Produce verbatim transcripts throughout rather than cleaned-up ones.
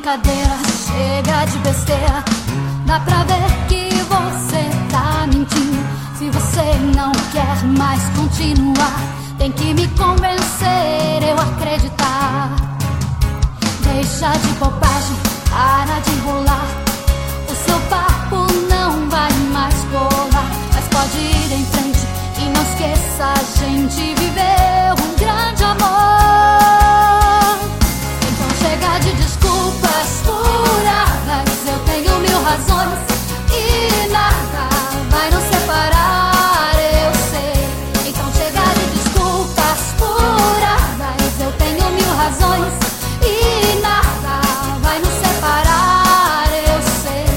brincadeira, chega de besteira. Dá pra ver que você tá mentindo. Se você não quer mais continuar, tem que me convencer, eu acreditar. Deixa de bobagem, para de enrolar. O seu papo não vai mais colar. Mas pode ir em frente e não esqueça, a gente viveu um grande amor. Então chega de desculpas furadas, eu tenho mil razões e nada vai nos separar, eu sei. Então chega de desculpas furadas, eu tenho mil razões e nada vai nos separar, eu sei.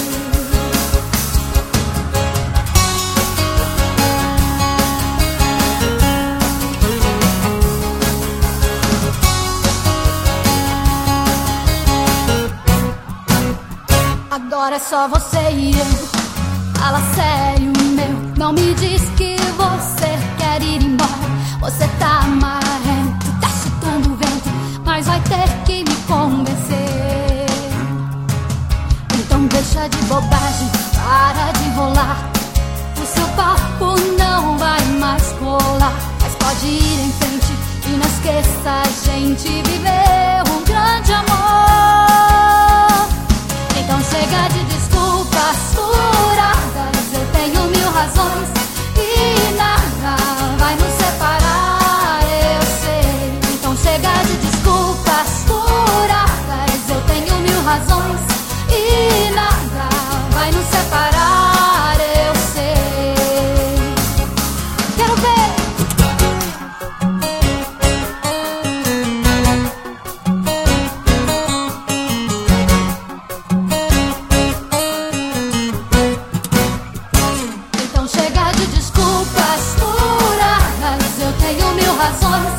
Agora é só você e eu. Fala sério, meu, não me diz que você quer ir embora. Você tá marrento, tá chutando o vento, mas vai ter que me convencer. Então deixa de bobagem, para de enrolar. O seu papo não vai mais colar. Mas pode ir em frente e não esqueça, a gente viveu um grande amor. Então chega de desculpas furadas, eu tenho mil razões e nada vai nos separar, eu sei. Então chega de desculpas furadas, eu tenho mil razões e nada vai nos separar, eu sei. Quero ver. Então chega de desculpas furadas, eu tenho mil razões